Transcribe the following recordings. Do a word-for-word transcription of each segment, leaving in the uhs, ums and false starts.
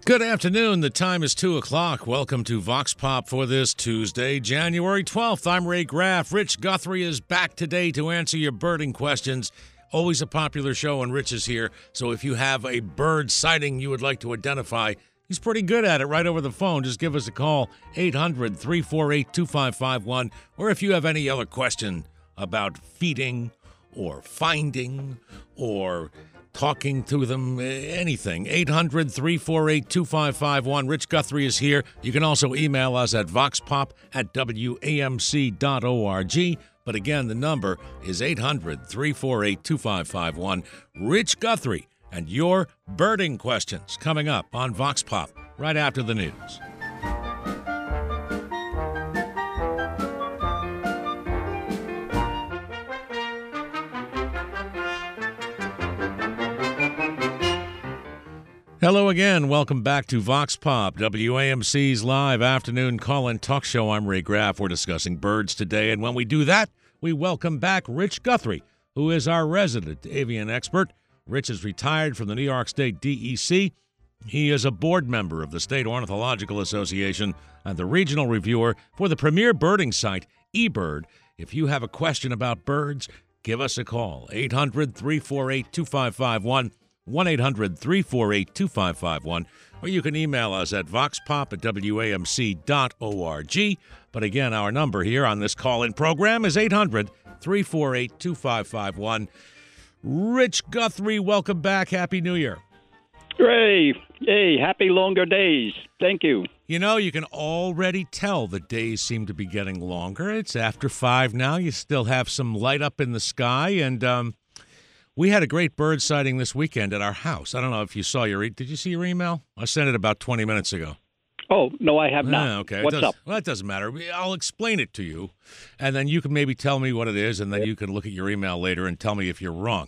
Good afternoon. The time is two o'clock. Welcome to Vox Pop for this Tuesday, January twelfth. I'm Ray Graff. Rich Guthrie is back today to answer your birding questions. Always a popular show, and Rich is here. So if you have a bird sighting you would like to identify, he's pretty good at it right over the phone. Just give us a call, eight hundred, three four eight, two five five one. Or if you have any other question about feeding or finding or talking to them, anything, eight hundred, three four eight, two five five one. Rich Guthrie is here. You can also email us at voxpop at W A M C dot org. But again, the number is eight hundred, three four eight, two five five one. Rich Guthrie and your birding questions coming up on Vox Pop right after the news. Hello again. Welcome back to Vox Pop, W A M C's live afternoon call-in talk show. I'm Ray Graff. We're discussing birds today, and when we do that, we welcome back Rich Guthrie, who is our resident avian expert. Rich is retired from the New York State D E C. He is a board member of the State Ornithological Association and the regional reviewer for the premier birding site, eBird. If you have a question about birds, give us a call, eight hundred, three four eight, two five five one. one eight hundred, three four eight, two five five one, or you can email us at voxpop at W A M C dot org. But again, our number here on this call-in program is eight hundred, three four eight, two five five one. Rich Guthrie, welcome back. Happy New Year. Ray, hey, happy longer days. Thank you. You know, you can already tell the days seem to be getting longer. It's after five now. You still have some light up in the sky, and um, we had a great bird sighting this weekend at our house. I don't know if you saw your, e- did you see your email? I sent it about twenty minutes ago. Oh, no, I have not. Ah, okay. What's does, up? Well, that doesn't matter. I'll explain it to you, and then you can maybe tell me what it is, and then you can look at your email later and tell me if you're wrong.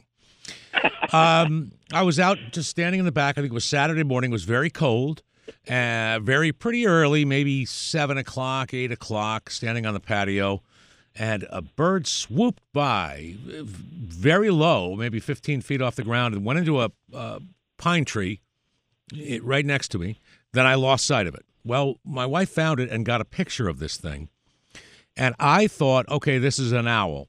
um, I was out just standing in the back. I think it was Saturday morning. It was very cold, uh, very pretty early, maybe seven o'clock, eight o'clock, standing on the patio. And a bird swooped by very low, maybe fifteen feet off the ground, and went into a uh, pine tree it, right next to me. Then I lost sight of it. Well, my wife found it and got a picture of this thing. And I thought, okay, this is an owl.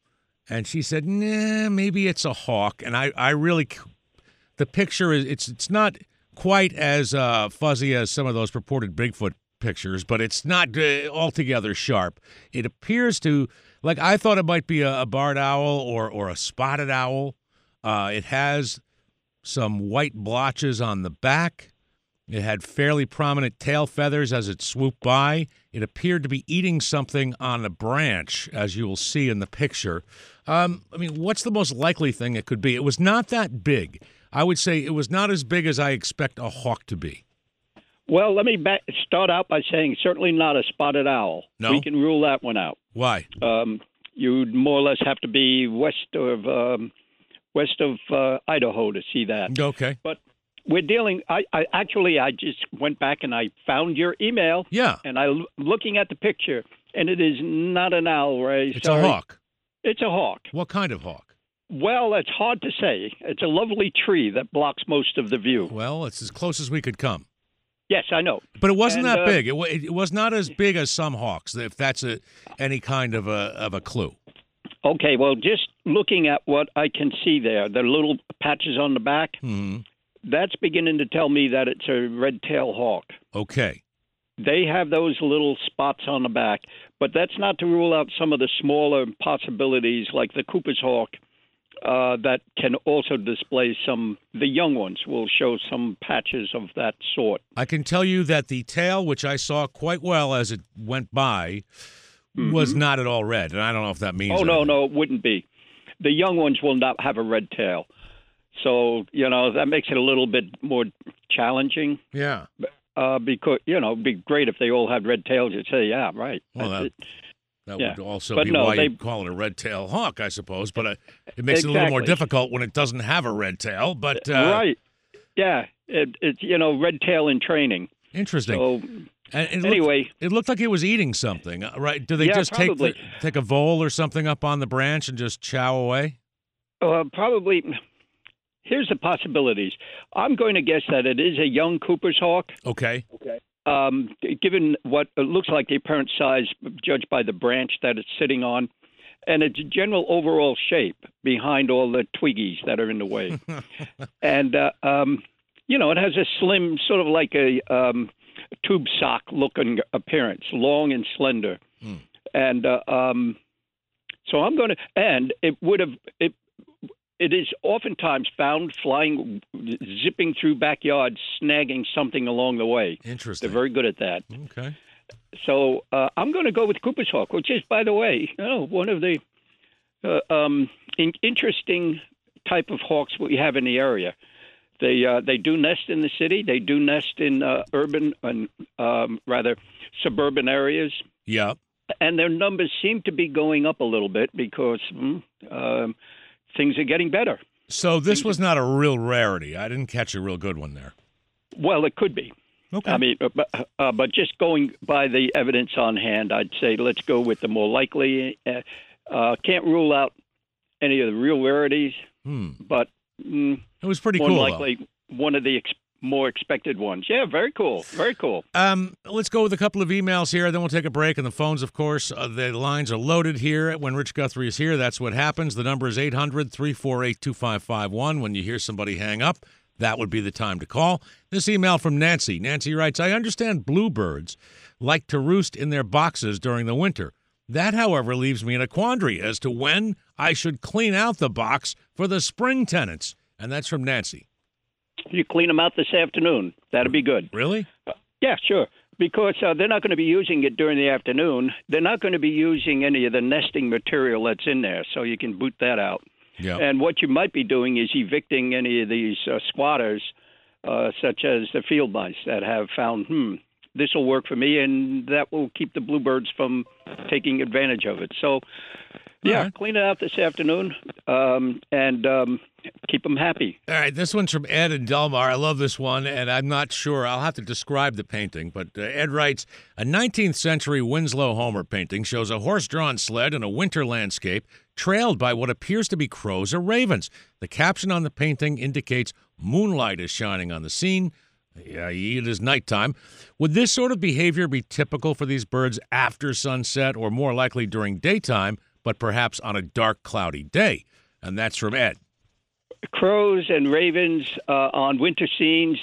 And she said, nah, maybe it's a hawk. And I, I really, the picture is, it's it's not quite as uh, fuzzy as some of those purported Bigfoot pictures, but it's not uh, altogether sharp. It appears to, like, I thought it might be a, a barred owl or or a spotted owl. Uh, it has some white blotches on the back. It had fairly prominent tail feathers as it swooped by. It appeared to be eating something on a branch, as you will see in the picture. Um, I mean, what's the most likely thing it could be? It was not that big. I would say it was not as big as I expect a hawk to be. Well, let me back, start out by saying certainly not a spotted owl. No? We can rule that one out. Why? Um, you'd more or less have to be west of um, west of uh, Idaho to see that. Okay. But we're dealing. I, I actually I just went back and I found your email. Yeah. And I looking at the picture, and it is not an owl, Ray. It's Sorry. a hawk. It's a hawk. What kind of hawk? Well, it's hard to say. It's a lovely tree that blocks most of the view. Well, it's as close as we could come. Yes, I know. But it wasn't And, that uh, big. It, wa- it was not as big as some hawks, if that's a, any kind of a of a clue. Okay, well, just looking at what I can see there, the little patches on the back, Hmm. that's beginning to tell me that it's a red-tailed hawk. Okay. They have those little spots on the back, but that's not to rule out some of the smaller possibilities like the Cooper's hawk uh, that can also display some, the young ones will show some patches of that sort. I can tell you that the tail, which I saw quite well as it went by, Mm-hmm. was not at all red, and I don't know if that means Oh, no, anything. no, it wouldn't be. The young ones will not have a red tail. So, you know, that makes it a little bit more challenging. Yeah. Uh, because, you know, it'd be great if they all had red tails. You'd say, yeah, right. Well, That's that, it. that Yeah. would also But be no, why they- you call it a red-tailed hawk, I suppose. But uh, it makes it a little more Exactly. difficult when it doesn't have a red tail. But uh, right. Yeah. It, it's, you know, red tail in training. interesting. So, And it anyway. looked, it looked like it was eating something, uh, right? Do they Yeah, just take probably. the, take a vole or something up on the branch and just chow away? uh, probably here's the possibilities. I'm going to guess that it is a young Cooper's hawk. Okay. Okay. Um, given what it looks like the apparent size, judged by the branch that it's sitting on, and its general overall shape behind all the twiggies that are in the way. and, uh, um, you know, it has a slim, sort of like a um, tube sock looking appearance, long and slender. Mm. And uh, um, so I'm going to, and it would have, it, it is oftentimes found flying, zipping through backyards, snagging something along the way. Interesting. They're very good at that. Okay. So uh, I'm going to go with Cooper's hawk, which is, by the way, you know, one of the uh, um, in- interesting type of hawks we have in the area. They uh, they do nest in the city. They do nest in uh, urban and um, rather suburban areas. Yeah. And their numbers seem to be going up a little bit because mm, um, things are getting better. So this was not a real rarity. I didn't catch a real good one there. Well, it could be. Okay. I mean, but, uh, but just going by the evidence on hand, I'd say let's go with the more likely. Uh, uh, can't rule out any of the real rarities, hmm. but mm, it was pretty more cool. likely though. One of the ex- more expected ones. Yeah, very cool. Very cool. Um, let's go with a couple of emails here, then we'll take a break. And the phones, of course, uh, the lines are loaded here. When Rich Guthrie is here, that's what happens. The number is eight hundred, three four eight, two five five one. When you hear somebody hang up, that would be the time to call. This email from Nancy. Nancy writes, I understand bluebirds like to roost in their boxes during the winter. That, however, leaves me in a quandary as to when I should clean out the box for the spring tenants. And that's from Nancy. You clean them out this afternoon. That'd be good. Really? Uh, yeah, sure. Because uh, they're not going to be using it during the afternoon. They're not going to be using any of the nesting material that's in there, so you can boot that out. Yep. And what you might be doing is evicting any of these uh, squatters, uh, such as the field mice that have found, hmm, this will work for me, and that will keep the bluebirds from taking advantage of it. So, yeah, right. Clean it out this afternoon um, and um, keep them happy. All right, this one's from Ed and Delmar. I love this one, and I'm not sure. I'll have to describe the painting, but uh, Ed writes, a nineteenth century Winslow Homer painting shows a horse-drawn sled in a winter landscape trailed by what appears to be crows or ravens. The caption on the painting indicates moonlight is shining on the scene. Yeah, it is nighttime. Would this sort of behavior be typical for these birds after sunset or more likely during daytime, but perhaps on a dark, cloudy day? And that's from Ed. Crows and ravens uh, on winter scenes.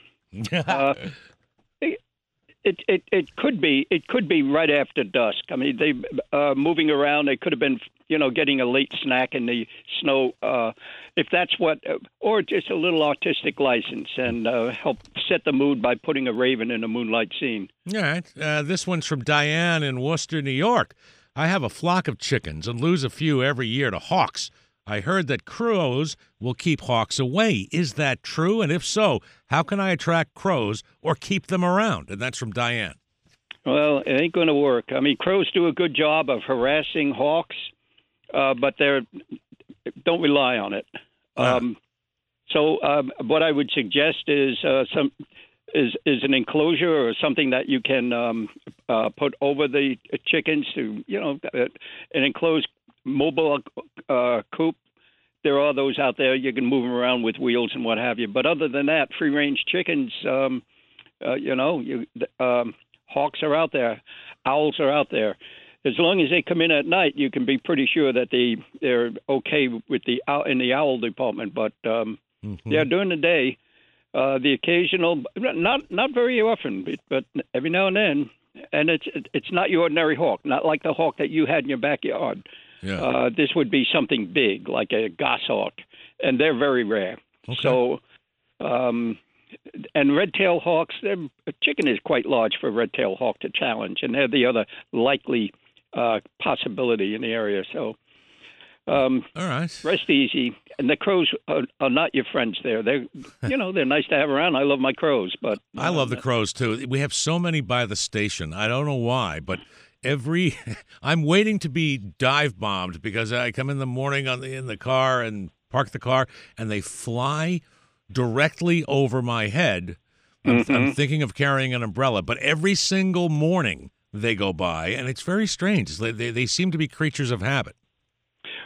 uh, it, it it it could be it could be right after dusk. I mean, they uh, moving around. They could have been, you know, getting a late snack in the snow, uh, if that's what, or just a little artistic license and uh, help set the mood by putting a raven in a moonlight scene. All right. Uh, this one's from Diane in Worcester, New York. I have a flock of chickens and lose a few every year to hawks. I heard that crows will keep hawks away. Is that true? And if so, how can I attract crows or keep them around? And that's from Diane. Well, it ain't going to work. I mean, crows do a good job of harassing hawks, uh, but they're don't rely on it. Uh-huh. Um, so, um, what I would suggest is uh, some is is an enclosure or something that you can um, uh, put over the chickens to, you know, an enclosed mobile uh, coop. There are those out there. You can move them around with wheels and what have you. But other than that, free-range chickens, um, uh, you know, you, um, hawks are out there, owls are out there. As long as they come in at night, you can be pretty sure that they they're okay with the owl, in the owl department. But um, mm-hmm. yeah, during the day, uh, the occasional, not not very often, but every now and then, and it's it's not your ordinary hawk, not like the hawk that you had in your backyard. Yeah. Uh, this would be something big, like a goshawk, and they're very rare. Okay. So, um, and red-tailed hawks, a chicken is quite large for a red-tailed hawk to challenge, and they're the other likely uh, possibility in the area. So, um, all right, rest easy. And the crows are, are not your friends there. They're, you know, they're nice to have around. I love my crows, but I love the crows too. We have so many by the station. I don't know why, but. Every, I'm waiting to be dive bombed because I come in the morning on the in the car and park the car, and they fly directly over my head. I'm, mm-hmm. I'm thinking of carrying an umbrella, but every single morning they go by, and it's very strange. They they, they seem to be creatures of habit.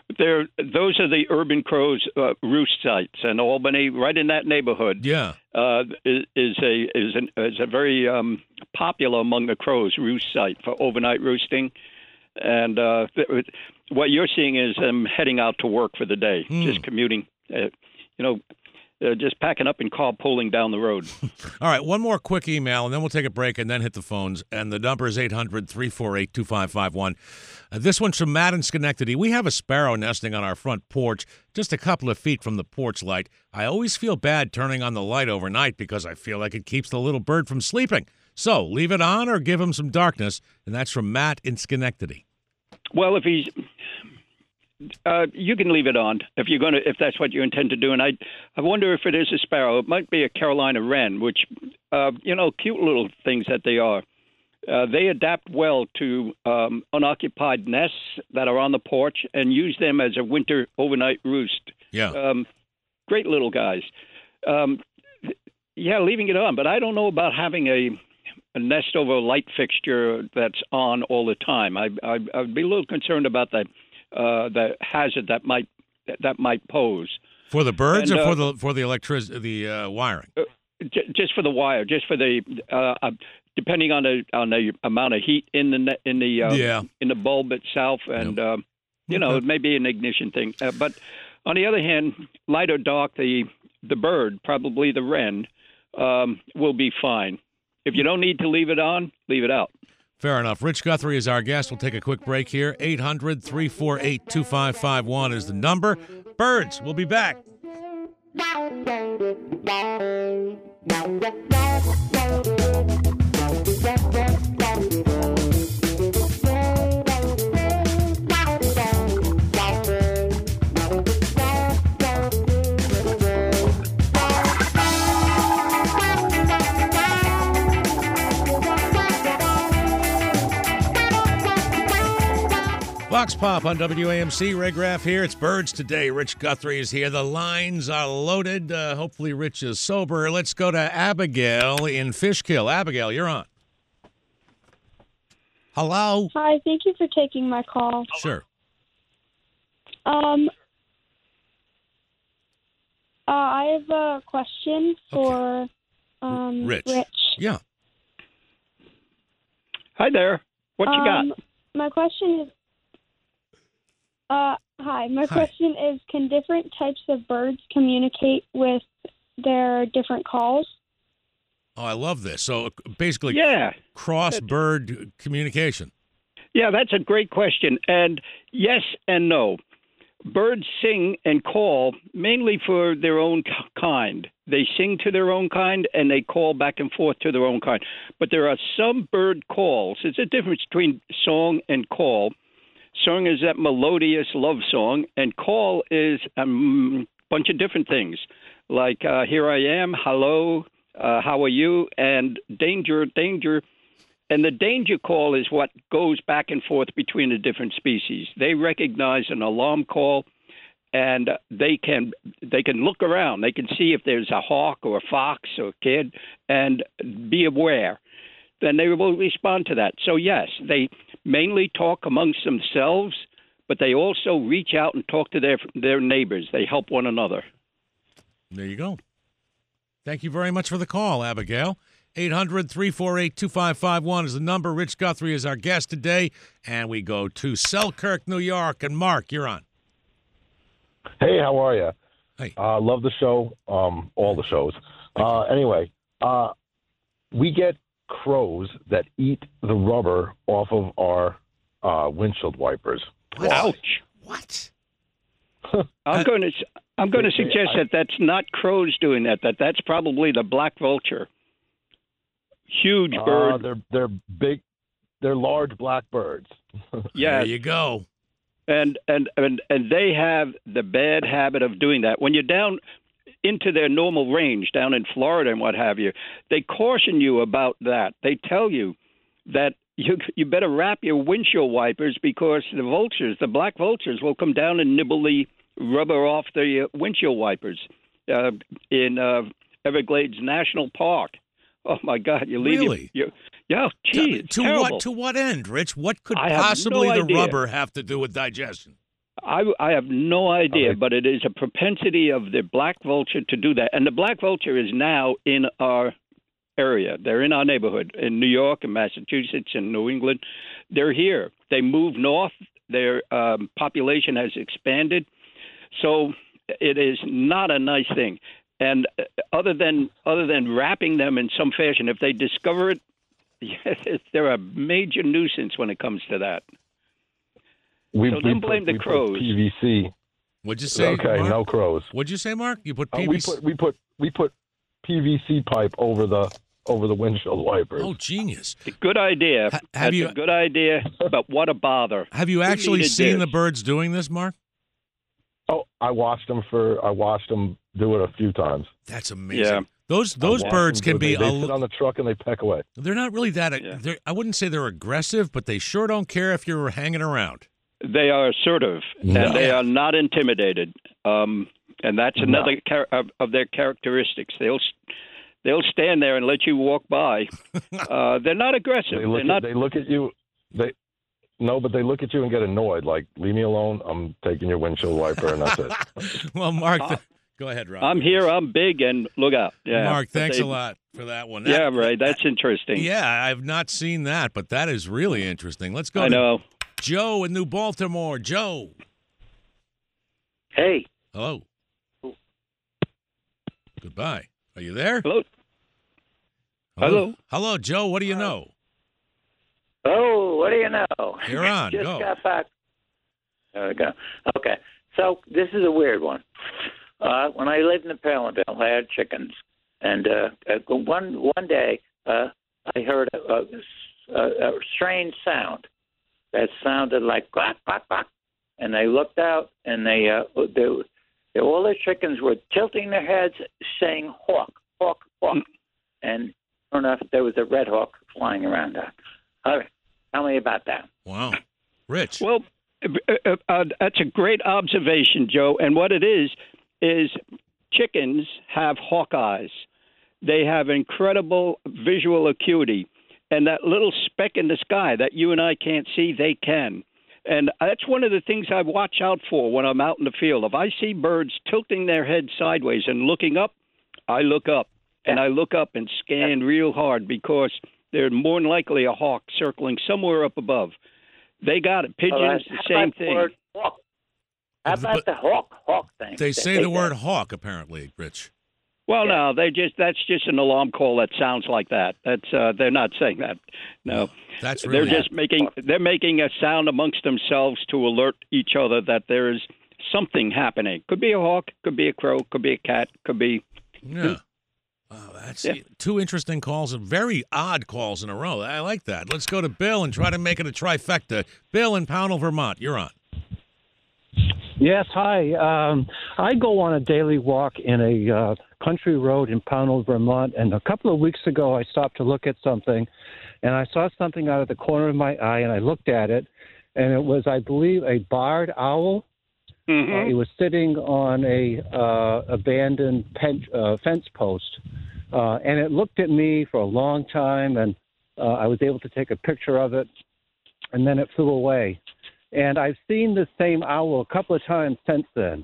there, those are the urban crows' uh, roost sites, and Albany, right in that neighborhood, Yeah. uh, is, is a is, an, is a very um, popular among the crows roost site for overnight roosting. And uh, th- what you're seeing is them heading out to work for the day, Hmm. just commuting, uh, you know, uh, just packing up and carpooling down the road. All right, one more quick email, and then we'll take a break and then hit the phones. And the number is eight hundred, three four eight, two five five one. Uh, this one's from Matt in Schenectady. We have a sparrow nesting on our front porch, just a couple of feet from the porch light. I always feel bad turning on the light overnight because I feel like it keeps the little bird from sleeping. So leave it on or give him some darkness. And that's from Matt in Schenectady. Well, if he's, uh, you can leave it on if you're going to, if that's what you intend to do. And I, I wonder if it is a sparrow. It might be a Carolina wren, which, uh, you know, cute little things that they are. Uh, they adapt well to um, unoccupied nests that are on the porch and use them as a winter overnight roost. Yeah. Um, great little guys. Um, yeah, leaving it on, but I don't know about having a. a nest over a light fixture that's on all the time. I, I, I'd be a little concerned about the uh, the hazard that might that might pose For the birds And, or uh, for the for the electric the uh, wiring? J- just for the wire, just for the uh, uh, depending on the on the amount of heat in the ne- in the uh, Yeah. in the bulb itself, and Yep. um, you know Okay. it may be an ignition thing. Uh, but on the other hand, light or dark, the the bird, probably the wren, um, will be fine. If you don't need to leave it on, leave it out. Fair enough. Rich Guthrie is our guest. We'll take a quick break here. eight hundred, three four eight, two five five one is the number. Birds, we'll be back. Vox Pop on W A M C. Ray Graff here. It's Birds today. Rich Guthrie is here. The lines are loaded. Uh, hopefully Rich is sober. Let's go to Abigail in Fishkill. Abigail, you're on. Hello? Hi, thank you for taking my call. Sure. Um, uh, I have a question for um, Rich. Rich. Yeah. Hi there. What you Um, got? My question is, uh, hi. My Hi. question is, can different types of birds communicate with their different calls? Oh, I love this. So uh, basically, Yeah. cross-bird communication. Yeah, that's a great question. And yes and no. Birds sing and call mainly for their own k- kind. They sing to their own kind and they call back and forth to their own kind. But there are some bird calls. There's a difference between song and call. Song is that melodious love song, and call is a mm, bunch of different things, like uh, here I am, hello, uh, how are you, and danger, danger. And the danger call is what goes back and forth between the different species. They recognize an alarm call, and they can they can look around. They can see if there's a hawk or a fox or a kid, and be aware. Then they will respond to that. So yes, they mainly talk amongst themselves, but they also reach out and talk to their their neighbors. They help one another. There you go. Thank you very much for the call, Abigail. eight hundred, three four eight, two five five one is the number. Rich Guthrie is our guest today. And we go to Selkirk, New York. And Mark, you're on. Hey, how are you? Hey. Uh, love the show, um, all the shows. Uh, anyway, uh, we get crows that eat the rubber off of our uh, windshield wipers. What? Ouch! What? I'm Uh, going to I'm going to Hey, suggest I- that that's not crows doing that. That that's probably the black vulture. Huge Uh, bird. they're they're big, they're large black birds. Yeah, There you go. and, and and and they have the bad habit of doing that. When you're down into their normal range, down in Florida and what have you, they caution you about that. They tell you that you you better wrap your windshield wipers because the vultures, the black vultures, will come down and nibble the rubber off the uh, windshield wipers uh, in uh, Everglades National Park. Oh my God! You leave Really? your, your yeah, Tell geez, me, to terrible. what to what end, Rich? What could I have no possibly the idea. rubber have to do with digestion? I, I have no idea, Okay. but it is a propensity of the black vulture to do that. And the black vulture is now in our area. They're in our neighborhood in New York and Massachusetts and New England. They're here. They moved north. Their um, population has expanded. So it is not a nice thing. And other than other than wrapping them in some fashion, if they discover it, they're a major nuisance when it comes to that. We, So we don't put- blame the we put crows. P V C. What'd you say? Okay, Mark? no crows. What'd you say, Mark? You put Uh, P V C? we put we put we put P V C pipe over the over the windshield wipers. Oh, genius! Good idea. Ha- have That's you- a good idea, but what a bother. Have you Who actually needed seen this? the birds doing this, Mark? Oh, I watched them for I watched them do it a few times. That's amazing. Yeah. Those I those watched birds them can do it. be. They, a they sit l- on the truck and they peck away. they're not really that. Yeah. they're- I wouldn't say they're aggressive, but they sure don't care if you're hanging around. They are assertive, No. and they are not intimidated. Um, and that's No. another char- of, of their characteristics. They'll they'll stand there and let you walk by. Uh, they're not aggressive. They look They're at, not. they look at you. They no, but they look at you and get annoyed. Like, leave me alone. I'm taking your windshield wiper, and that's it. Well, Mark, Uh, th- go ahead, Rob. I'm here. I'm big, and look out. Yeah, Mark, But thanks they- a lot for that one. Yeah, That- right. That's interesting. Yeah, I've not seen that, but that is really interesting. Let's go I to know. Joe in New Baltimore. Joe. Hey, Hello. Goodbye. Are you there? Hello. Hello. Hello, Joe. What do you know? oh, what do you know? You're on. Just Go. got back. There we go. Okay, so this is a weird one. Uh, when I lived in Palindale, I had chickens, and uh, uh, one one day uh, I heard a, a, a strange sound that sounded like quack quack quack, and I looked out, and they uh, they, they all the chickens were tilting their heads, saying hawk hawk hawk, and sure enough, there was a red hawk flying around that. All right, tell me about that. Wow. Rich. Well, uh, uh, that's a great observation, Joe. And what it is is chickens have hawk eyes. They have incredible visual acuity, and that little speck in the sky that you and I can't see, they can. And that's one of the things I watch out for when I'm out in the field. If I see birds tilting their head sideways and looking up, I look up. And I look up and scan real hard because they're more than likely a hawk circling somewhere up above. They got it. Pigeons, All right, the how same about the thing. word hawk? How But- about the hawk hawk thing? They say they the word say? hawk, apparently, Rich. Well, Yeah. no, they just that's just an alarm call that sounds like that. That's uh, they're not saying that. No, That's they're really just making they're making a sound amongst themselves to alert each other that there is something happening. Could be a hawk, could be a crow, could be a cat, could be. Yeah. Wow, that's Yeah. two interesting calls, very odd calls in a row. I like that. Let's go to Bill and try to make it a trifecta. Bill in Pownell, Vermont, you're on. Yes, hi. Um, I go on a daily walk in a uh, country road in Pownell, Vermont, and a couple of weeks ago I stopped to look at something, and I saw something out of the corner of my eye, and I looked at it, and it was, I believe, a barred owl. Mhm. Uh, it was sitting on a uh, abandoned pen, uh, fence post, uh, and it looked at me for a long time, and uh, I was able to take a picture of it, and then it flew away. And I've seen the same owl a couple of times since then.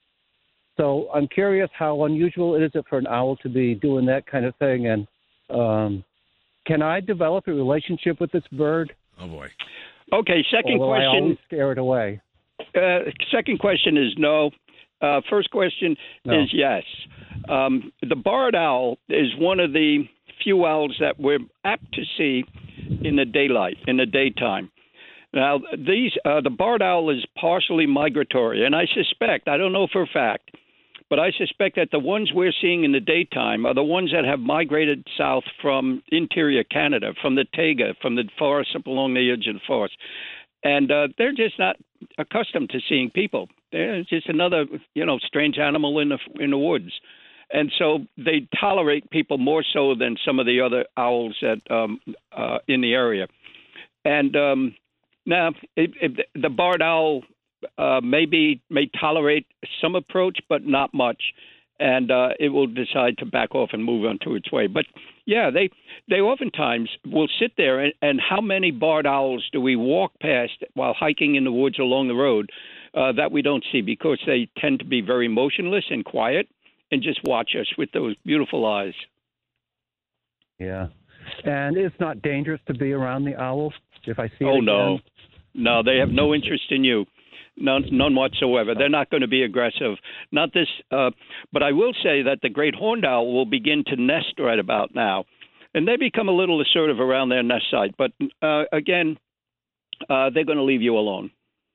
So I'm curious how unusual it is for an owl to be doing that kind of thing, and um, can I develop a relationship with this bird? Oh, boy. Okay, second or will I question. always scare it away? Uh, second question is no. Uh, first question No. is yes. Um, the barred owl is one of the few owls that we're apt to see in the daylight, in the daytime. Now, these uh, the barred owl is partially migratory, and I suspect, I don't know for a fact, but I suspect that the ones we're seeing in the daytime are the ones that have migrated south from interior Canada, from the taiga, from the forest up along the edge of the forest. And uh, they're just not accustomed to seeing people. They're just another, you know, strange animal in the in the woods, and so they tolerate people more so than some of the other owls that um, uh, in the area. And um, now, it, it, the barred owl uh, maybe may tolerate some approach, but not much, and uh, it will decide to back off and move on to its way. But yeah, they they oftentimes will sit there, and, and how many barred owls do we walk past while hiking in the woods along the road uh, that we don't see because they tend to be very motionless and quiet and just watch us with those beautiful eyes. Yeah. And it's not dangerous to be around the owl if I see oh, it again? no. No, they have no interest in you. None, none whatsoever. They're not going to be aggressive. Not this. Uh, but I will say that the great horned owl will begin to nest right about now. And they become a little assertive around their nest site. But, uh, again, uh, they're going to leave you alone.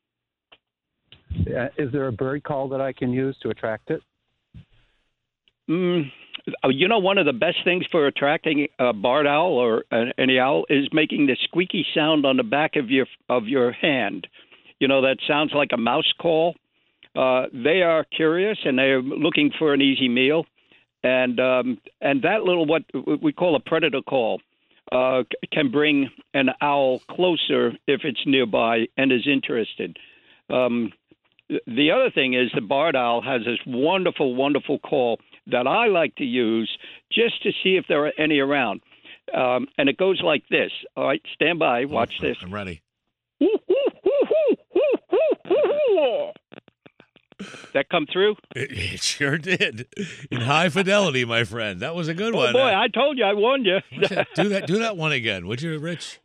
Uh, is there a bird call that I can use to attract it? Mm, you know, one of the best things for attracting a barred owl or uh, any owl is making the squeaky sound on the back of your of your hand. You know, that sounds like a mouse call. Uh, they are curious and they're looking for an easy meal. And um, and that little what we call a predator call uh, can bring an owl closer if it's nearby and is interested. Um, the other thing is the barred owl has this wonderful, wonderful call that I like to use just to see if there are any around. Um, and it goes like this. All right, stand by. Watch this. I'm ready. That come through? It, it sure did. In high fidelity, my friend. That was a good Oh, one. boy, Uh, I told you. I warned you. do that. Do that one again, would you, Rich?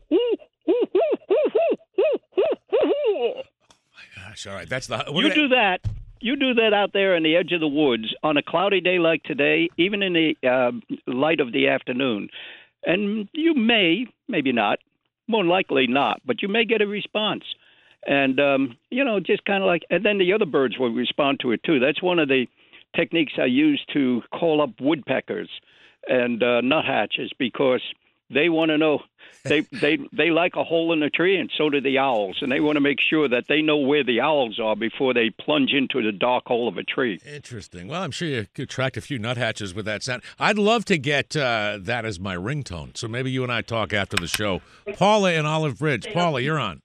Gosh, all right. That's the. What You did do that. You do that out there on the edge of the woods on a cloudy day like today, even in the uh, light of the afternoon. And you may, maybe not, more likely not, but you may get a response. And, um, you know, just kind of like, and then the other birds will respond to it too. That's one of the techniques I use to call up woodpeckers and uh, nuthatches because they want to know, they, they, they like a hole in the tree, and so do the owls. And they want to make sure that they know where the owls are before they plunge into the dark hole of a tree. Interesting. Well, I'm sure you could attract a few nuthatches with that sound. I'd love to get uh, that as my ringtone. So maybe you and I talk after the show. Paula in Olive Ridge. Paula, you're on.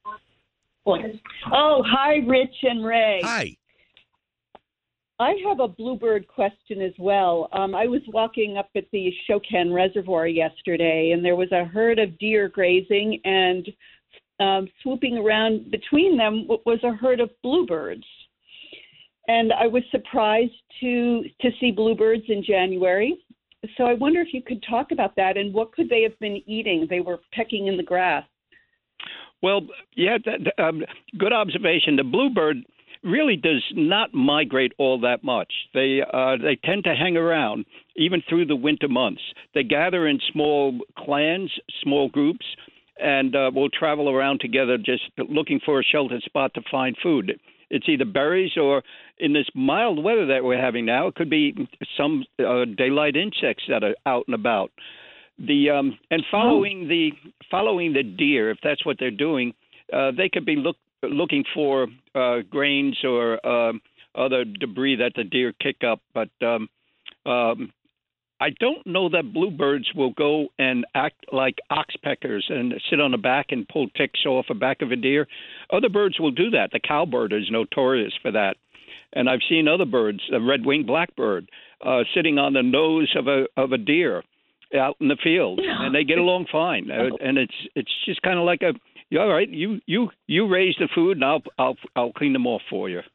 Oh, hi, Rich and Ray. Hi. I have a bluebird question as well. Um, I was walking up at the Shokan Reservoir yesterday, and there was a herd of deer grazing, and um, swooping around between them was a herd of bluebirds. And I was surprised to to see bluebirds in January. So I wonder if you could talk about that, and what could they have been eating? They were pecking in the grass. Well, yeah, that, um, good observation. The bluebird really does not migrate all that much. They uh, they tend to hang around even through the winter months. They gather in small clans, small groups, and uh, will travel around together just looking for a sheltered spot to find food. It's either berries or, in this mild weather that we're having now, it could be some uh, daylight insects that are out and about. The um, and following the following the deer, if that's what they're doing, uh, they could be look, looking for uh, grains or uh, other debris that the deer kick up. But um, um, I don't know that bluebirds will go and act like oxpeckers and sit on the back and pull ticks off the back of a deer. Other birds will do that. The cowbird is notorious for that. And I've seen other birds, a red-winged blackbird, uh, sitting on the nose of a of a deer out in the field, and they get along fine. Uh, and it's it's just kind of like a, all right, you you you raise the food, and I'll I'll I'll clean them off for you.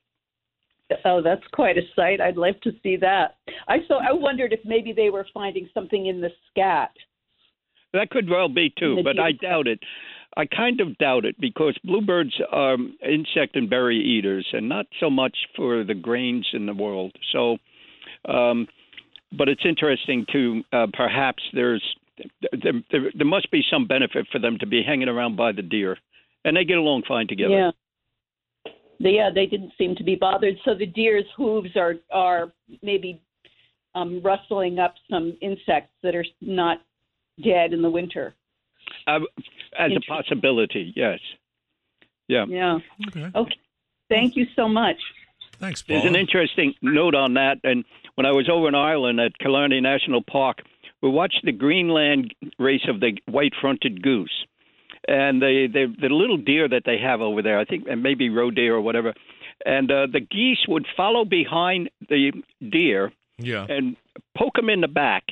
Oh, that's quite a sight. I'd love to see that. I so I wondered if maybe they were finding something in the scat. That could well be too, but I doubt it. I kind of doubt it because bluebirds are insect and berry eaters, and not so much for the grains in the world. So. Um, But it's interesting to uh, perhaps there's there, there, there must be some benefit for them to be hanging around by the deer, and they get along fine together. Yeah, they, yeah, they didn't seem to be bothered. So the deer's hooves are are maybe um, rustling up some insects that are not dead in the winter. Uh, as a possibility, yes. Yeah. Yeah. Okay. Okay. Thank you so much. Thanks, Paula. There's an interesting note on that, and when I was over in Ireland at Killarney National Park, we watched the Greenland race of the white-fronted goose. And the, the the little deer that they have over there, I think, and maybe roe deer or whatever, and uh, the geese would follow behind the deer yeah. and poke them in the back.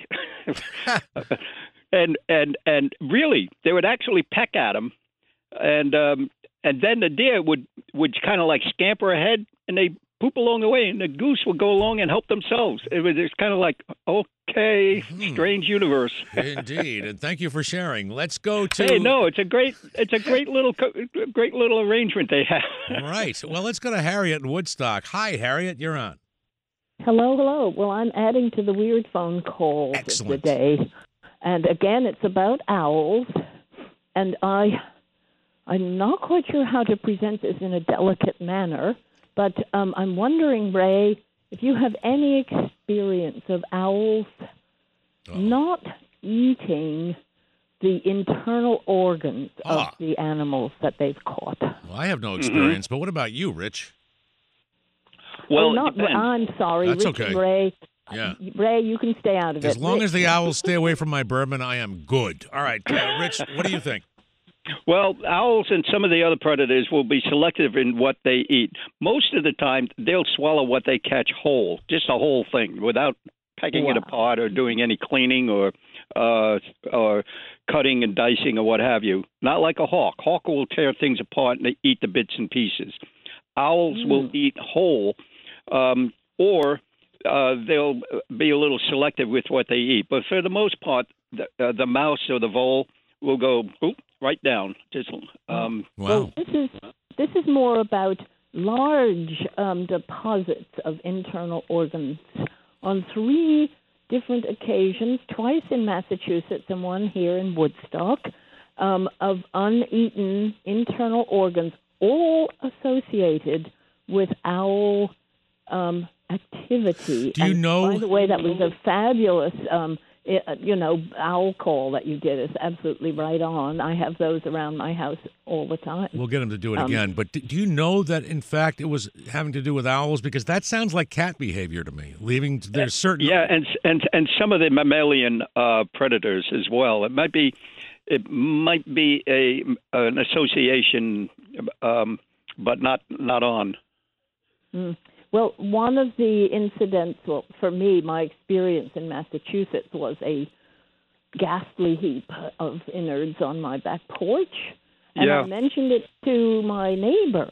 and and and really, they would actually peck at them. And um, and then the deer would would kind of like scamper ahead, and they poop along the way, and the goose would go along and help themselves. It was just kind of like, okay, Hmm. strange universe. Indeed, and thank you for sharing. Let's go to. Hey, no, it's a great, it's a great little, co- great little arrangement they have. Right. Well, let's go to Harriet in Woodstock. Hi, Harriet. You're on. Hello, hello. Well, I'm adding to the weird phone calls Excellent. of the day. And again, it's about owls. And I, I'm not quite sure how to present this in a delicate manner, but um, I'm wondering, Ray, if you have any experience of owls Oh. not eating the internal organs Ah. of the animals that they've caught. Well, I have no experience, but what about you, Rich? Well, oh, it not, depends. I'm sorry, That's Rich okay. and Ray. Yeah. Ray, you can stay out of As it. long Rich- as the owls stay away from my bourbon, I am good. All right, uh, Rich, what do you think? Well, owls and some of the other predators will be selective in what they eat. Most of the time, they'll swallow what they catch whole, just the whole thing, without pecking it Wow. apart or doing any cleaning or uh, or cutting and dicing or what have you. Not like a hawk. Hawk will tear things apart and they eat the bits and pieces. Owls Mm. will eat whole, um, or uh, they'll be a little selective with what they eat. But for the most part, the, uh, the mouse or the vole will go oop, right down. Just um, Well, Wow. this is this is more about large um, deposits of internal organs on three different occasions, twice in Massachusetts and one here in Woodstock, um, of uneaten internal organs, all associated with owl um, activity. Do you And know- By the way, that was a fabulous. Um, i- you know, owl call that you did is absolutely right on. I have those around my house all the time. We'll get him to do it Um, again. But do, do you know that, in fact, it was having to do with owls? Because that sounds like cat behavior to me. Leaving there's certain. yeah, and and and some of the mammalian uh, predators as well. It might be, it might be a an association, um, but not not on. Mm. Well, one of the incidents, well, for me, my experience in Massachusetts was a ghastly heap of innards on my back porch. And Yeah. I mentioned it to my neighbor.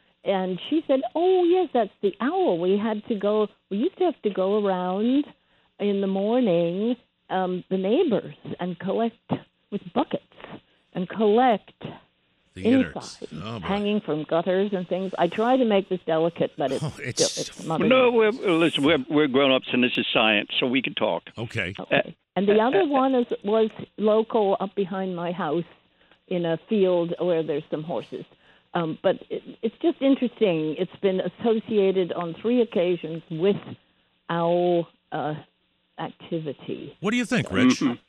And she said, oh, yes, that's the owl. We had to go, we used to have to go around in the morning, um, the neighbors, and collect with buckets and collect The innards. inside, Oh, boy. hanging from gutters and things. I try to make this delicate, but it's, Oh, it's- still, it's mother. No, we're, listen, we're we're grown ups and this is science, so we can talk. Okay. Okay. And the other one is was local up behind my house in a field where there's some horses. Um, but it, it's just interesting. It's been associated on three occasions with owl uh, activity. What do you think, Rich? Mhm.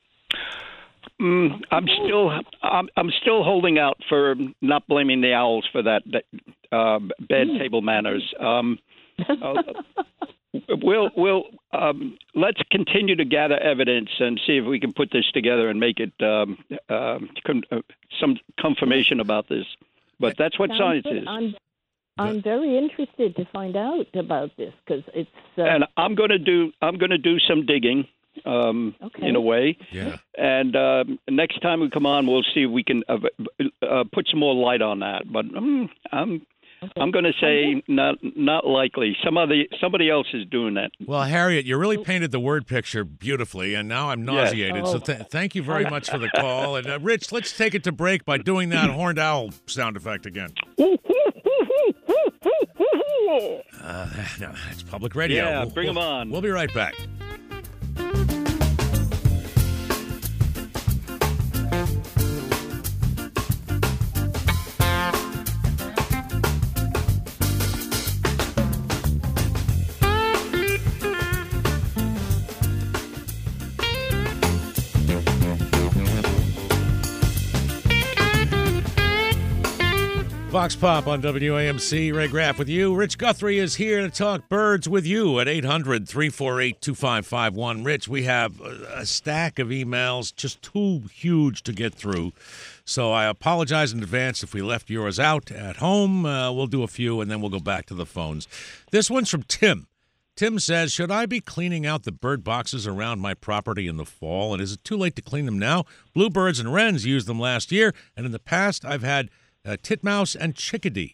Mm, I'm still I'm, I'm still holding out for not blaming the owls for that, that uh, bad table manners. Um, uh, we'll we'll um, let's continue to gather evidence and see if we can put this together and make it um, um con- uh, some confirmation about this. But that's what Sounds science good. is. I'm I'm very interested to find out about this because it's uh, And I'm going to do I'm going to do some digging. Um, Okay. in a way. Yeah. And um, next time we come on, we'll see if we can uh, uh, put some more light on that. But um, I'm I'm going to say not not likely. Some other somebody else is doing that. Well, Harriet, you really painted the word picture beautifully, and now I'm nauseated. So Oh. th- thank you very much for the call. And uh, Rich, let's take it to break by doing that horned owl sound effect again. Uh, no, it's public radio. Yeah, We'll- bring 'em we'll- on. We'll be right back. Vox Pop on W A M C. Ray Graff with you. Rich Guthrie is here to talk birds with you at eight hundred, three four eight, two five five one. Rich, we have a, a stack of emails, just too huge to get through. So I apologize in advance if we left yours out at home. Uh, we'll do a few, and then we'll go back to the phones. This one's from Tim. Tim says, should I be cleaning out the bird boxes around my property in the fall? And is it too late to clean them now? Bluebirds and wrens used them last year, and in the past I've had uh, titmouse and chickadee.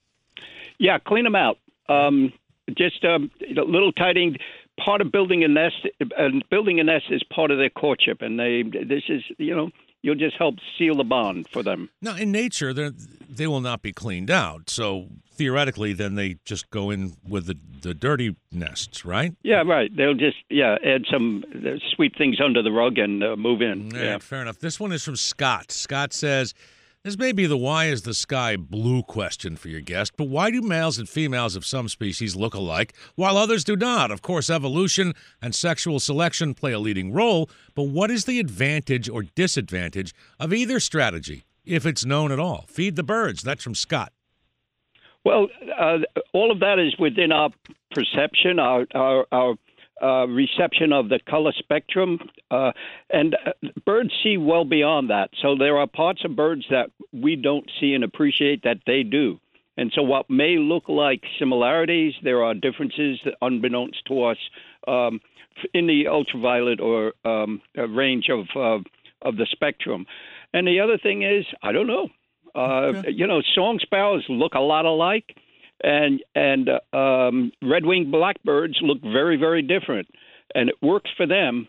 Yeah, clean them out. Um, just um, a little tidying. Part of building a nest, uh, building a nest is part of their courtship, and they. This is, you know, you'll just help seal the bond for them. Now, in nature, they they will not be cleaned out. So theoretically, then they just go in with the, the dirty nests, right? Yeah, right. They'll just yeah add some uh, sweet things under the rug and uh, move in. Right, yeah, fair enough. This one is from Scott. Scott says, this may be the why is the sky blue question for your guest, but why do males and females of some species look alike while others do not? Of course, evolution and sexual selection play a leading role, but what is the advantage or disadvantage of either strategy, if it's known at all? Feed the birds. That's from Scott. Well, uh, all of that is within our perception, our our, our uh, reception of the color spectrum, uh, and uh, birds see well beyond that. So there are parts of birds that we don't see and appreciate that they do. And so what may look like similarities, there are differences that, unbeknownst to us, um, in the ultraviolet or um, range of uh, of the spectrum. And the other thing is, I don't know. Uh, okay. You know, song sparrows look a lot alike, and and uh, um, red-winged blackbirds look very, very different, and it works for them.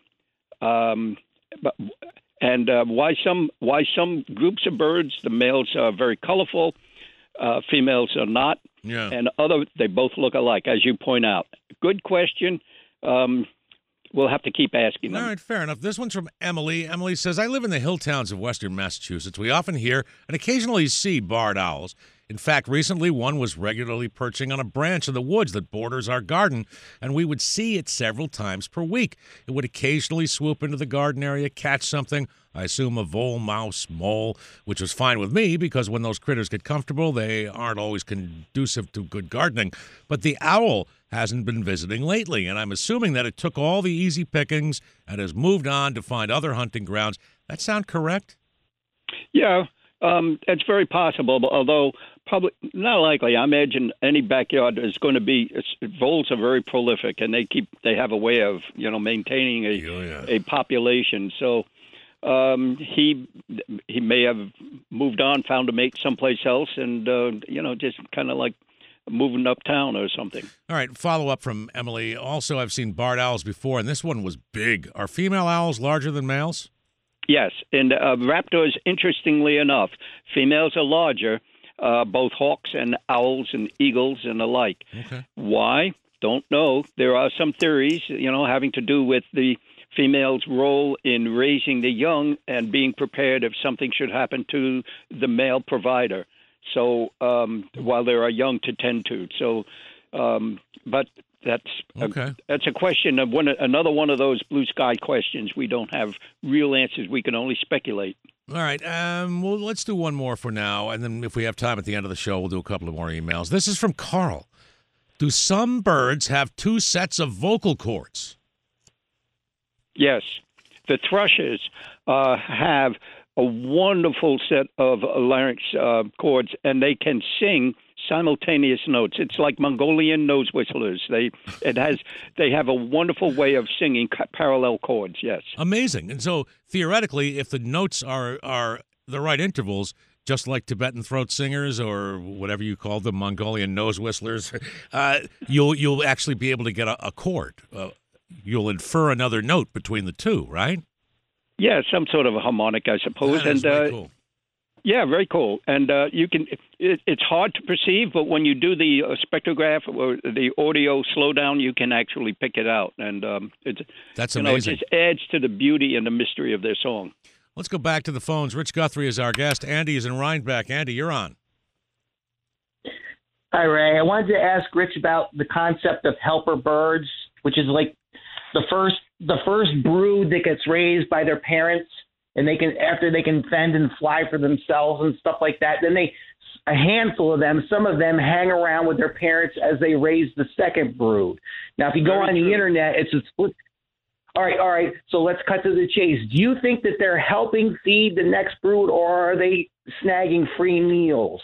Um, but and uh, why some why some groups of birds, the males are very colorful, uh, females are not, yeah. and other they both look alike, as you point out. Good question. Um, We'll have to keep asking them. All right, fair enough. This one's from Emily. Emily says, I live in the hill towns of western Massachusetts. We often hear and occasionally see barred owls. In fact, recently one was regularly perching on a branch in the woods that borders our garden, and we would see it several times per week. It would occasionally swoop into the garden area, catch something, I assume a vole, mouse, mole, which was fine with me because when those critters get comfortable, they aren't always conducive to good gardening. But the owl hasn't been visiting lately, and I'm assuming that it took all the easy pickings and has moved on to find other hunting grounds. That sound correct? Yeah, um, it's very possible, although probably not likely. I imagine any backyard is going to be. Voles are very prolific, and they keep they have a way of you know maintaining a oh, yeah. a population. So um, he he may have moved on, found a mate someplace else, and uh, you know just kind of like moving uptown or something. All right, follow up from Emily. Also, I've seen barred owls before, and this one was big. Are female owls larger than males? Yes, and uh, raptors, interestingly enough, females are larger, uh, both hawks and owls and eagles and the like. Okay. Why? Don't know. There are some theories, you know, having to do with the female's role in raising the young and being prepared if something should happen to the male provider. So um, while there are young to tend to, so um, but that's okay. a, that's a question of one another one of those blue sky questions. We don't have real answers. We can only speculate. All right. Um, well, let's do one more for now, and then if we have time at the end of the show, we'll do a couple of more emails. This is from Carl. Do some birds have two sets of vocal cords? Yes, the thrushes uh, have a wonderful set of larynx uh, chords, and they can sing simultaneous notes. It's like Mongolian nose whistlers. They it has they have a wonderful way of singing parallel chords. Yes, amazing. And so theoretically, if the notes are are the right intervals, just like Tibetan throat singers or whatever you call them, Mongolian nose whistlers, uh, you'll you'll actually be able to get a, a chord. Uh, you'll infer another note between the two, right? Yeah, some sort of a harmonic, I suppose. That is and very uh, cool. Yeah, very cool. And uh, you can. It, it's hard to perceive, but when you do the uh, spectrograph or the audio slowdown, you can actually pick it out. And um, it's that's you amazing. Know, it just adds to the beauty and the mystery of their song. Let's go back to the phones. Rich Guthrie is our guest. Andy is in Rhinebeck. Andy, you're on. Hi, Ray. I wanted to ask Rich about the concept of helper birds, which is like the first the first brood that gets raised by their parents, and they can after they can fend and fly for themselves and stuff like that. Then they a handful of them, some of them hang around with their parents as they raise the second brood. Now, if you go Very on the true. internet, it's a split. All right, all right. So let's cut to the chase. Do you think that they're helping feed the next brood, or are they snagging free meals?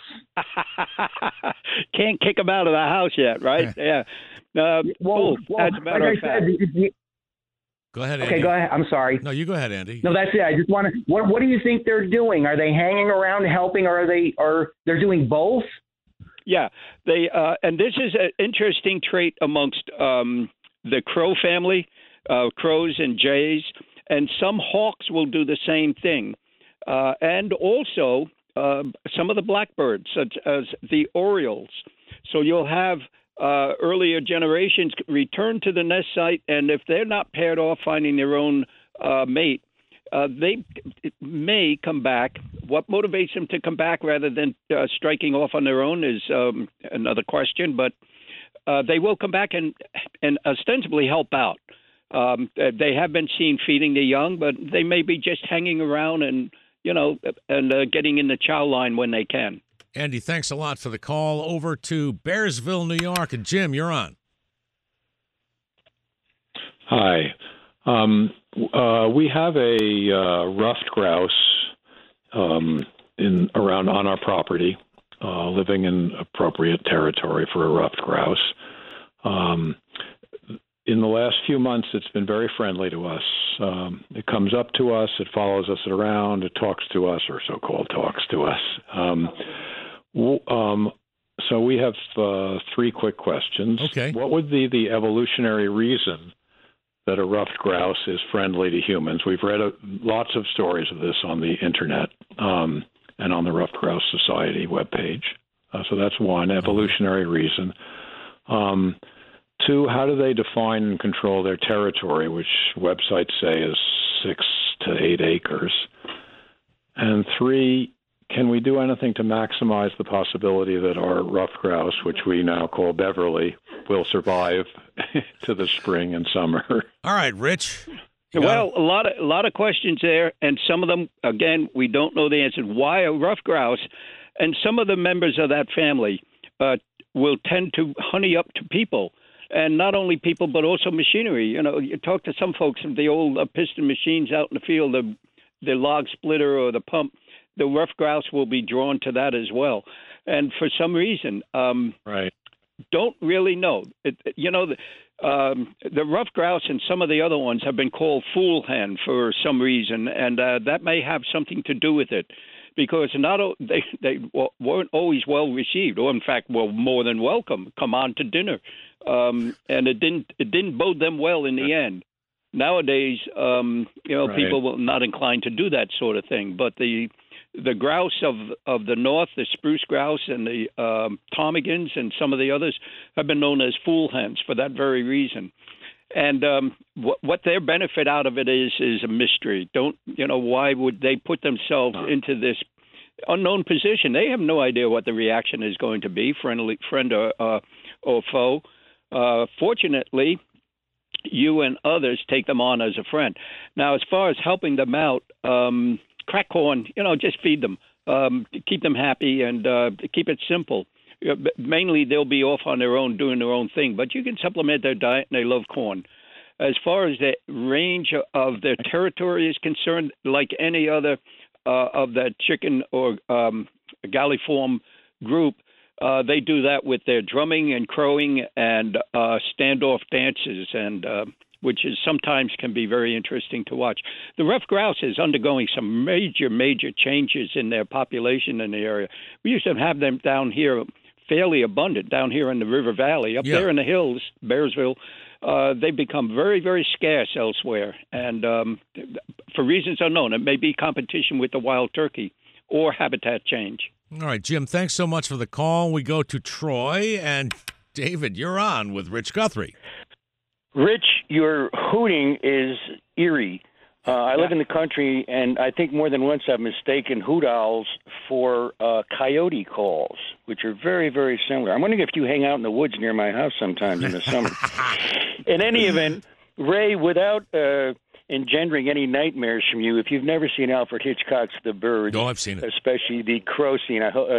Can't kick them out of the house yet, right? Yeah. Uh, Well, cool. well As a matter like of I fact. said, the, Go ahead, Andy. Okay, go ahead. I'm sorry. No, you go ahead, Andy. No, that's it. I just want to. What What do you think they're doing? Are they hanging around helping, or are they? Or they're doing both? Yeah, they uh, and this is an interesting trait amongst um, the crow family, uh, crows and jays, and some hawks will do the same thing, uh, and also uh, some of the blackbirds, such as the orioles. So you'll have uh, earlier generations return to the nest site, and if they're not paired off, finding their own uh, mate, uh, they may come back. What motivates them to come back rather than uh, striking off on their own is um, another question, but uh, they will come back and, and ostensibly help out. Um, they have been seen feeding the young, but they may be just hanging around and, you know, and uh, getting in the chow line when they can. Andy, thanks a lot for the call. Over to Bearsville, New York. And Jim, you're on. Hi. Um, uh, we have a uh, ruffed grouse um, in around on our property, uh, living in appropriate territory for a ruffed grouse. Um, in the last few months, it's been very friendly to us. Um, it comes up to us, it follows us around, it talks to us, or so-called talks to us. Um, Um, so we have uh, three quick questions. Okay. What would be the evolutionary reason that a ruffed grouse is friendly to humans? We've read a, lots of stories of this on the internet um, and on the Ruffed Grouse Society webpage. Uh, so that's one, evolutionary reason. Um, two, how do they define and control their territory, which websites say is six to eight acres? And three, can we do anything to maximize the possibility that our ruffed grouse, which we now call Beverly, will survive to the spring and summer? All right, Rich. Well, a lot of a lot of questions there, and some of them, again, we don't know the answer. Why a ruffed grouse? And some of the members of that family uh, will tend to honey up to people, and not only people, but also machinery. You know, you talk to some folks of the old uh, piston machines out in the field, the the log splitter or the pump. The ruffed grouse will be drawn to that as well. And for some reason, um, right. don't really know. It, you know, the, um, the ruffed grouse and some of the other ones have been called fool hen for some reason, and uh, that may have something to do with it, because not they they weren't always well received, or in fact were more than welcome. Come on to dinner, um, and it didn't it didn't bode them well in the end. Nowadays, um, you know, right. people are not inclined to do that sort of thing, but the The grouse of of the north, the spruce grouse and the um, ptarmigans and some of the others have been known as fool hens for that very reason. And um, what, what their benefit out of it is is a mystery. Don't you know why would they put themselves into this unknown position? They have no idea what the reaction is going to be, friendly friend or uh, or foe. Uh, fortunately, you and others take them on as a friend. Now, as far as helping them out. Um, Crack corn, you know, just feed them, um, keep them happy, and uh, keep it simple. You know, mainly, they'll be off on their own, doing their own thing, but you can supplement their diet, and they love corn. As far as the range of their territory is concerned, like any other uh, of the chicken or um, galliform group, uh, they do that with their drumming and crowing and uh, standoff dances, and uh, which is sometimes can be very interesting to watch. The ruffed grouse is undergoing some major, major changes in their population in the area. We used to have them down here fairly abundant, down here in the River Valley. Up yeah. there in the hills, Bearsville, uh, they've become very, very scarce elsewhere. And um, for reasons unknown, it may be competition with the wild turkey or habitat change. All right, Jim, thanks so much for the call. We go to Troy, and David, you're on with Rich Guthrie. Rich, your hooting is eerie. Uh, I live in the country, and I think more than once I've mistaken hoot owls for uh, coyote calls, which are very, very similar. I'm wondering if you hang out in the woods near my house sometimes in the summer. In any event, Ray, without uh, engendering any nightmares from you, if you've never seen Alfred Hitchcock's The Birds, no, I've seen it. Especially the crow scene, I, ho-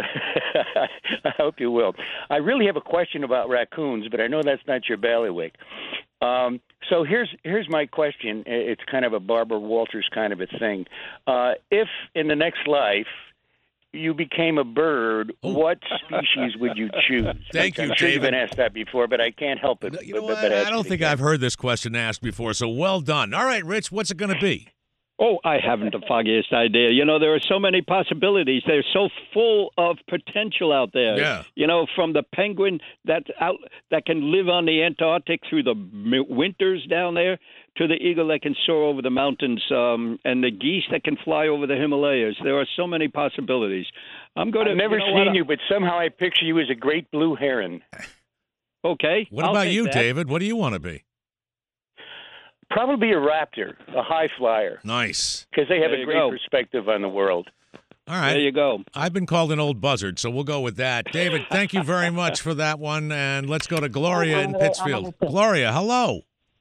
I hope you will. I really have a question about raccoons, but I know that's not your bailiwick. Um, so here's here's my question. It's kind of a Barbara Walters kind of a thing. Uh, if in the next life you became a bird, what species would you choose? Thank you, I'm sure you've David. been asked that before, but I can't help it. You know but, what? but ask I don't it think again. I've heard this question asked before, so well done. All right, Rich, what's it going to be? Oh, I haven't the foggiest idea. You know, there are so many possibilities. They're so full of potential out there. Yeah. You know, from the penguin that's out that can live on the Antarctic through the m- winters down there, to the eagle that can soar over the mountains, um, and the geese that can fly over the Himalayas. There are so many possibilities. I'm going to. I've never you know seen what? you, but somehow I picture you as a great blue heron. Okay. What I'll about take you, that. David? What do you want to be? Probably a raptor, a high flyer, Nice. because they have There a you great go. perspective on the world. All right. There you go. I've been called an old buzzard, so we'll go with that. David, thank you very much for that one, and let's go to Gloria in Pittsfield. Gloria, hello.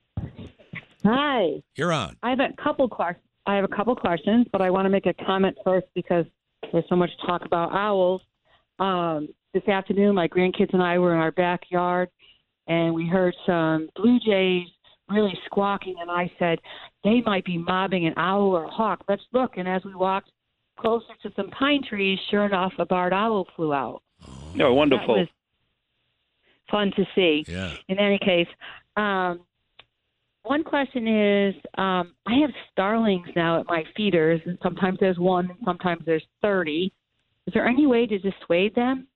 Hi. You're on. I have a couple questions. I have a couple questions, but I want to make a comment first because there's so much talk about owls. Um, this afternoon, my grandkids and I were in our backyard, and we heard some blue jays really squawking, and I said, they might be mobbing an owl or a hawk. Let's look. And as we walked closer to some pine trees, sure enough, a barred owl flew out. Oh, wonderful. That was fun to see. Yeah. In any case, um, one question is, um, I have starlings now at my feeders, and sometimes there's one, and sometimes there's thirty. Is there any way to dissuade them?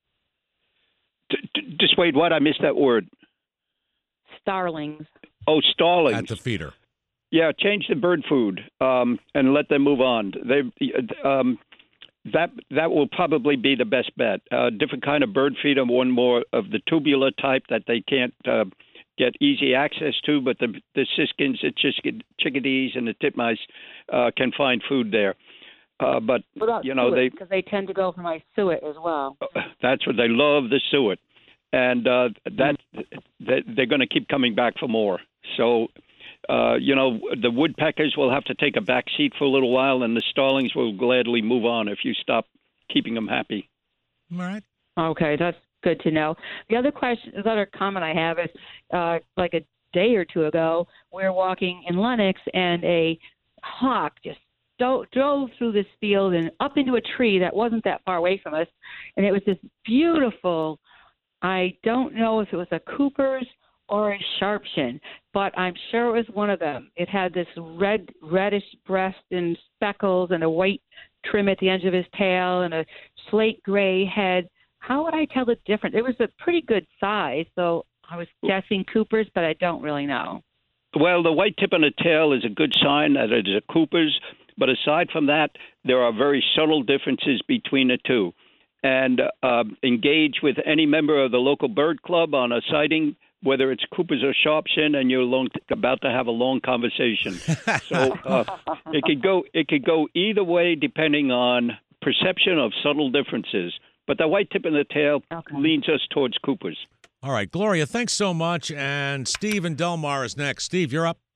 D- d- dissuade what? I missed that word. Starlings. Oh, starlings. At the feeder. Yeah, change the bird food um, and let them move on. They um, that that will probably be the best bet. Uh, different kind of bird feeder, one more of the tubular type that they can't uh, get easy access to, but the the siskins, the chick- chickadees, and the titmice uh, can find food there. Uh, but What about you know they because they tend to go for my suet as well. that's what they love, the suet, and uh, that that they're going to keep coming back for more. So. Uh, you know, the woodpeckers will have to take a back seat for a little while, and the starlings will gladly move on if you stop keeping them happy. All right. Okay, that's good to know. The other question, the other comment I have is, uh, like a day or two ago, we were walking in Lenox, and a hawk just do- drove through this field and up into a tree that wasn't that far away from us, and it was this beautiful. I don't know if it was a Cooper's or a Sharpshin, but I'm sure it was one of them. It had this red, reddish breast and speckles and a white trim at the end of his tail and a slate gray head. How would I tell the difference? It was a pretty good size, so I was guessing Cooper's, but I don't really know. Well, the white tip on the tail is a good sign that it is a Cooper's, but aside from that, there are very subtle differences between the two. And uh, engage with any member of the local bird club on a sighting, whether it's Cooper's or Sharpshin, and you're long, about to have a long conversation. So uh, it could go it could go either way depending on perception of subtle differences. But the white tip in the tail okay. leans us towards Cooper's. All right, Gloria, thanks so much. And Steve in Delmar is next. Steve, you're up.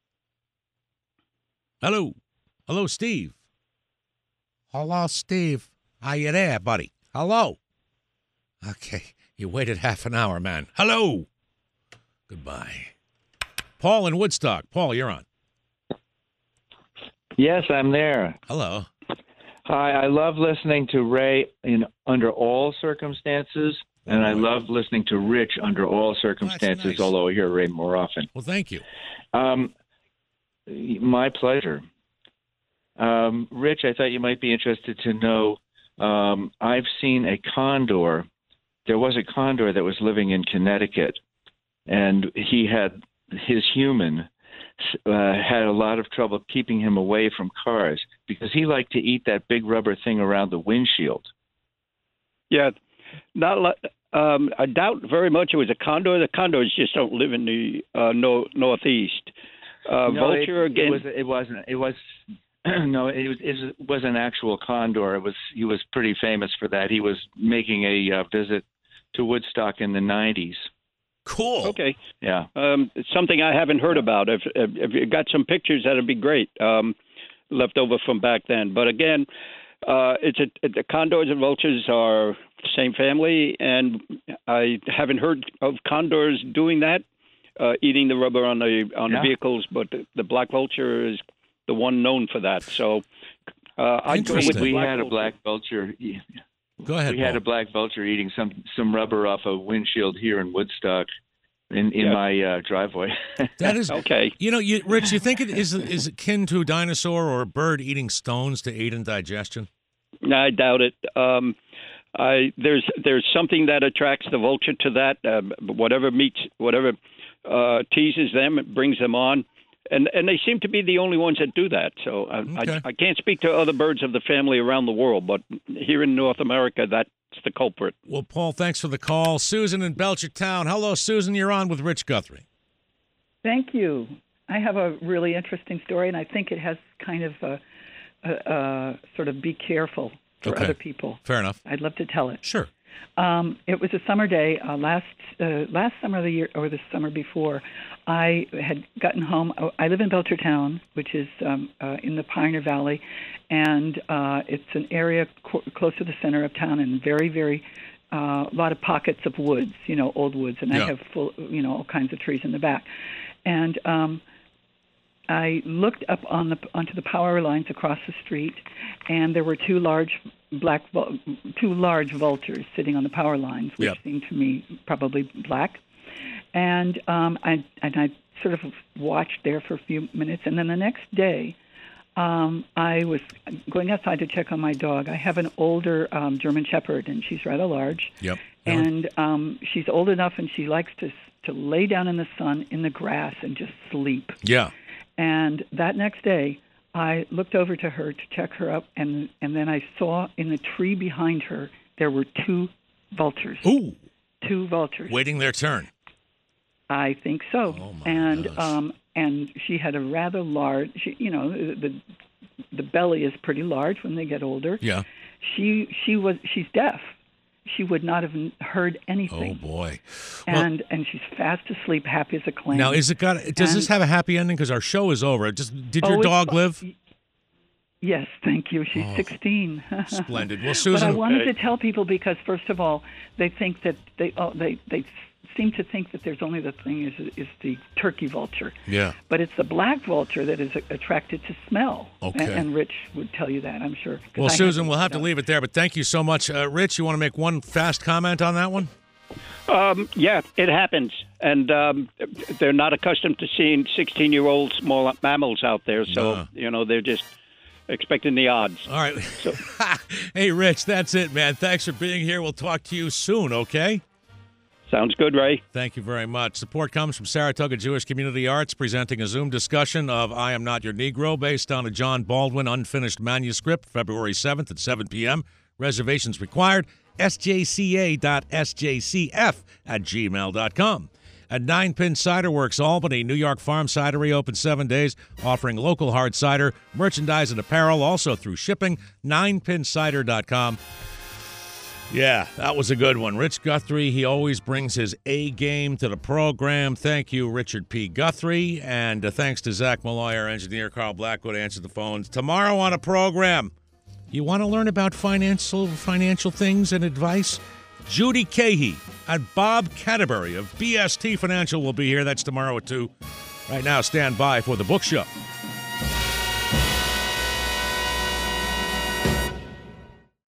Hello. Hello, Steve. Hello, Steve. Are you there, buddy? Hello. Okay, you waited half an hour, man. Hello. Goodbye. Paul in Woodstock. Paul, you're on. Yes, I'm there. Hello. Hi, I love listening to Ray in under all circumstances, and I love listening to Rich under all circumstances, nice. although I hear Ray more often. Well, thank you. Um, my pleasure. Um, Rich, I thought you might be interested to know, um, I've seen a condor. There was a condor that was living in Connecticut, and he had his human uh, had a lot of trouble keeping him away from cars because he liked to eat that big rubber thing around the windshield. Yeah, not. Um, I doubt very much it was a condor. The condors just don't live in the uh, no, northeast. Uh, no, vulture it, again. It, was, it wasn't. It was. No, it was, it was an actual condor. It was. He was pretty famous for that. He was making a uh, visit to Woodstock in the nineties. Cool. Okay. Yeah. Um, it's something I haven't heard about. If, if, if you got some pictures, that'd be great. Um, left over from back then. But again, uh, it's a, the condors and vultures are the same family, and I haven't heard of condors doing that, uh, eating the rubber on the on yeah. the vehicles. But the, the black vulture is the one known for that. So Uh, I go with we black had a vulture. black vulture. Go ahead. We had Paul. a black vulture eating some some rubber off a windshield here in Woodstock, in in Yeah. my uh, driveway. That is okay. You know, you, Rich, you think it is is akin to a dinosaur or a bird eating stones to aid in digestion? No, I doubt it. Um, I there's there's something that attracts the vulture to that. Uh, whatever meets, whatever uh, teases them, it brings them on, and and they seem to be the only ones that do that. So I, Okay. I, I can't speak to other birds of the family around the world, but here in North America, that's the culprit. Well, Paul, thanks for the call. Susan in Belchertown. Hello, Susan. You're on with Rich Guthrie. Thank you. I have a really interesting story, and I think it has kind of a, a, a sort of be careful for Okay. other people. Fair enough. I'd love to tell it. Sure. Um, it was a summer day uh, last uh, last summer of the year or the summer before. I had gotten home. I live in Belchertown, which is um, uh, in the Pioneer Valley, and uh, it's an area co- close to the center of town, and very, very uh, a lot of pockets of woods, you know, old woods, and Yeah. I have full, you know, all kinds of trees in the back, and um, I looked up on the onto the power lines across the street, and there were two large black, vul- two large vultures sitting on the power lines, which Yep. seemed to me probably black. And um, I and I sort of watched there for a few minutes, and then the next day, um, I was going outside to check on my dog. I have an older um, German Shepherd, and she's rather large. Yep. And um, she's old enough, and she likes to to lay down in the sun in the grass and just sleep. Yeah. And that next day, I looked over to her to check her up, and and then I saw in the tree behind her there were two vultures. Ooh. Two vultures. Waiting their turn. I think so. Oh my and gosh. um and she had a rather large. She, you know, the the belly is pretty large when they get older. Yeah. She she was she's deaf. She would not have heard Oh anything. boy. Well, And and she's fast asleep, happy as a clam. now, is it got? Does And- this have a happy ending? Because our show is over. Just did your Oh, it's- dog live? Yes, thank you. She's Oh, sixteen. splendid. Well, But I Susan- wanted Okay. to tell people because, first of all, they think that they oh, they they seem to think that there's only the thing is is the turkey vulture. Yeah. But it's the black vulture that is attracted to smell. Okay. And, and Rich would tell you that, I'm sure. 'cause Well, I have Susan, to we'll have to look it leave it there. But thank you so much, uh, Rich. You want to make one fast comment on that one? Um, yeah, it happens, and um, they're not accustomed to seeing sixteen-year-old small mammals out there, so No. you know they're just expecting the odds. All right. Hey, Rich, that's it, man. Thanks for being here. We'll talk to you soon, okay? Sounds good, Ray. Thank you very much. Support comes from Saratoga Jewish Community Arts, presenting a Zoom discussion of I Am Not Your Negro, based on a John Baldwin unfinished manuscript, February seventh at seven p.m. Reservations required. S J C A dot S J C F at gmail dot com. At Nine Pin Cider Works, Albany, New York Farm Cidery, open seven days, offering local hard cider, merchandise, and apparel, also through shipping. nine pin cider dot com. Yeah, that was a good one. Rich Guthrie, he always brings his A game to the program. Thank you, Richard P. Guthrie. And uh, thanks to Zach Malloy, our engineer. Carl Blackwood answered the phones. Tomorrow on a program, you want to learn about financial financial things and advice? Judy Cahey and Bob Canterbury of B S T Financial will be here. That's tomorrow at two. Right now, stand by for the book show.